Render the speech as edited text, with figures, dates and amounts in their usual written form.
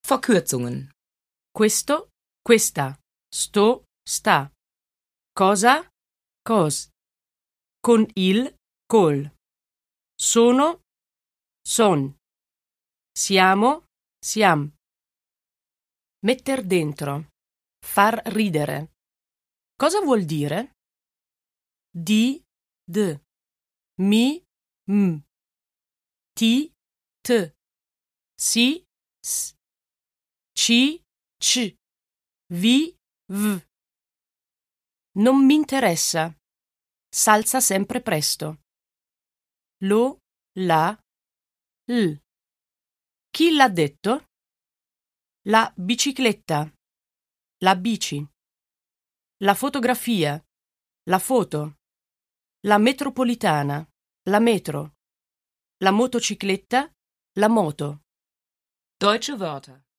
Verkürzungen. Questo, questa, sto, sta. Cosa, cos. Con il, col. Sono, son. Siamo, siam. Metter dentro. Far ridere. Cosa vuol dire? Di, d. Mi, m. Ti, t. Si, s. Ci, c. Vi, v. Non mi interessa. S'alza sempre presto. Lo, la, l. Chi l'ha detto? La bicicletta. La bici. La fotografia. La foto. La metropolitana. La metro. La motocicletta. La moto. Deutsche Wörter.